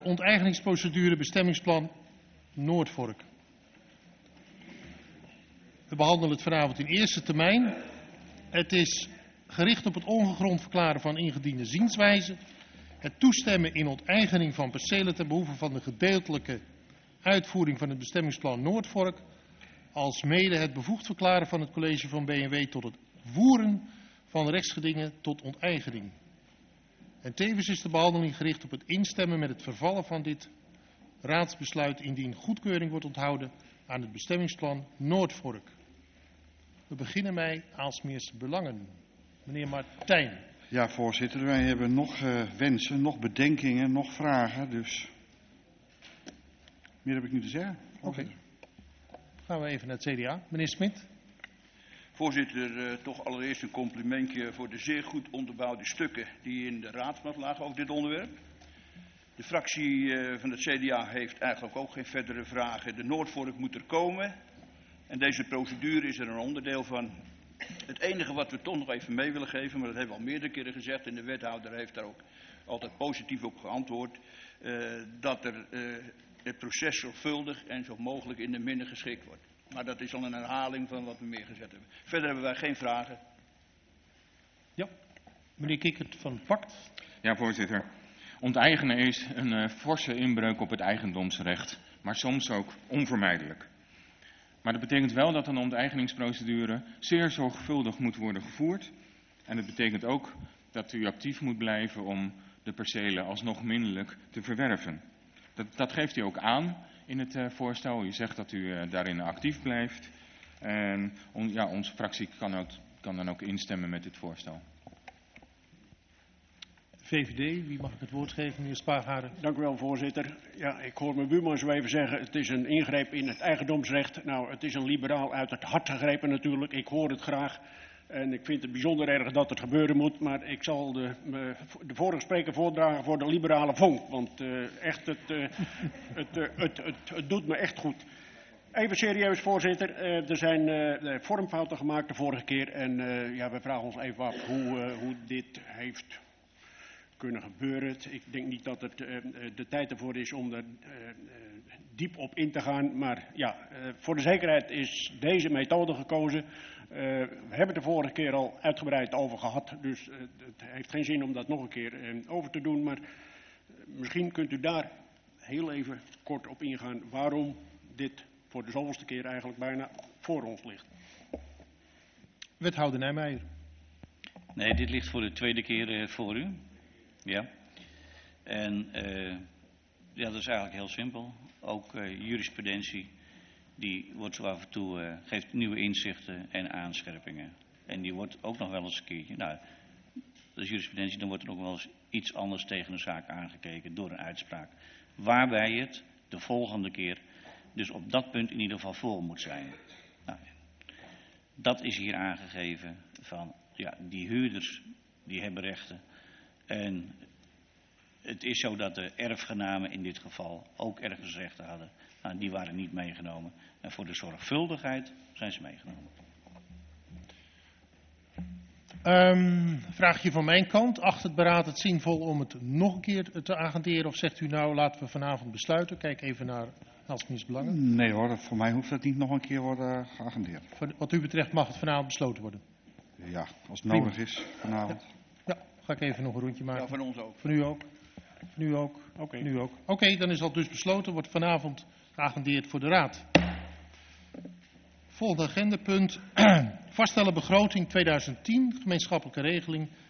onteigeningsprocedure bestemmingsplan Noordvork. We behandelen het vanavond in eerste termijn. Het is gericht op het ongegrond verklaren van ingediende zienswijze, het toestemmen in onteigening van percelen ten behoeve van de gedeeltelijke uitvoering van het bestemmingsplan Noordvork, alsmede het bevoegd verklaren van het college van B&W tot het voeren van rechtsgedingen tot onteigening. En tevens is de behandeling gericht op het instemmen met het vervallen van dit raadsbesluit indien goedkeuring wordt onthouden aan het bestemmingsplan Noordvork. We beginnen bij Aalsmeerse Belangen. Meneer Martijn. Ja, voorzitter, wij hebben nog wensen, nog bedenkingen, nog vragen, dus meer heb ik niet te zeggen. Oké. Gaan we even naar het CDA. Meneer Smit. Voorzitter, toch allereerst een complimentje voor de zeer goed onderbouwde stukken die in de raadsblad lagen over dit onderwerp. De fractie van het CDA heeft eigenlijk ook geen verdere vragen. De Noordvork moet er komen en deze procedure is er een onderdeel van. Het enige wat we toch nog even mee willen geven, maar dat hebben we al meerdere keren gezegd en de wethouder heeft daar ook altijd positief op geantwoord, dat het proces zorgvuldig en zo mogelijk in de minne geschikt wordt. Maar dat is al een herhaling van wat we meer gezet hebben. Verder hebben wij geen vragen. Ja, meneer Kikkert van Pact. Ja, voorzitter. Onteigenen is een forse inbreuk op het eigendomsrecht, maar soms ook onvermijdelijk. Maar dat betekent wel dat een onteigeningsprocedure zeer zorgvuldig moet worden gevoerd. En het betekent ook dat u actief moet blijven om de percelen alsnog minderlijk te verwerven. Dat geeft u ook aan in het voorstel. U zegt dat u daarin actief blijft. En onze fractie kan dan ook instemmen met dit voorstel. VVD, wie mag ik het woord geven, meneer Spaargaren? Dank u wel, voorzitter. Ja, ik hoor mijn buurman zo even zeggen, het is een ingreep in het eigendomsrecht. Nou, het is een liberaal uit het hart gegrepen natuurlijk. Ik hoor het graag en ik vind het bijzonder erg dat het gebeuren moet. Maar ik zal de vorige spreker voordragen voor de liberale vonk. Want echt, het doet me echt goed. Even serieus, voorzitter. Er zijn vormfouten gemaakt de vorige keer. En we vragen ons even af hoe dit heeft kunnen gebeuren. Ik denk niet dat het de tijd ervoor is om er diep op in te gaan. Maar ja, voor de zekerheid is deze methode gekozen. We hebben het de vorige keer al uitgebreid over gehad. Dus het heeft geen zin om dat nog een keer over te doen. Maar misschien kunt u daar heel even kort op ingaan waarom dit voor de zoveelste keer eigenlijk bijna voor ons ligt. Wethouder Nijmeijer. Nee, dit ligt voor de tweede keer voor u. Ja. En dat is eigenlijk heel simpel. Ook jurisprudentie, die wordt zo af en toe, geeft nieuwe inzichten en aanscherpingen. En die wordt ook nog wel eens een keertje, dat is jurisprudentie, dan wordt er ook wel eens iets anders tegen een zaak aangekeken door een uitspraak. Waarbij het de volgende keer dus op dat punt in ieder geval voor moet zijn. Nou, dat is hier aangegeven van, die huurders, die hebben rechten. En het is zo dat de erfgenamen in dit geval ook ergens rechten hadden. Nou, die waren niet meegenomen. En voor de zorgvuldigheid zijn ze meegenomen. Vraagje van mijn kant. Acht het beraad het zinvol om het nog een keer te agenderen? Of zegt u nou, laten we vanavond besluiten? Kijk even naar Aalsmeerse Belangen. Nee hoor, voor mij hoeft dat niet nog een keer worden geagendeerd. Wat u betreft mag het vanavond besloten worden? Ja, als het nodig is vanavond. Ja, ga ik even nog een rondje maken. Ja, van ons ook. Van u ook? Van u ook? Oké. Nu ook. Oké, dan is dat dus besloten. Wordt vanavond geagendeerd voor de Raad. Volgende agendapunt. Vaststellen begroting 2010, gemeenschappelijke regeling